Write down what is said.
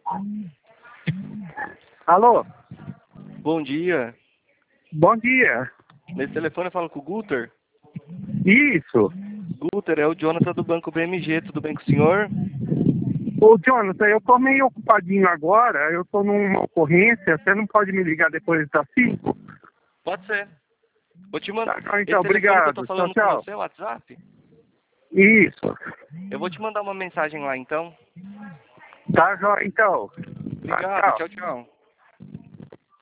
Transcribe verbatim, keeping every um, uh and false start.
Alô? Bom dia. Bom dia. Nesse telefone eu falo com o Guter. Isso. Guter, é o Jonathan do Banco B M G, tudo bem com o senhor? Ô, Jonathan, eu tô meio ocupadinho agora, eu tô numa ocorrência, você não pode me ligar depois das cinco? Pode ser. Vou te mandar. Tá, então, Esse telefone obrigado. que eu tô falando Tchau, tchau. com você, é o WhatsApp? Isso. Eu vou te mandar uma mensagem lá, então. Tá, jó- então. Obrigado, Tá, tchau, tchau.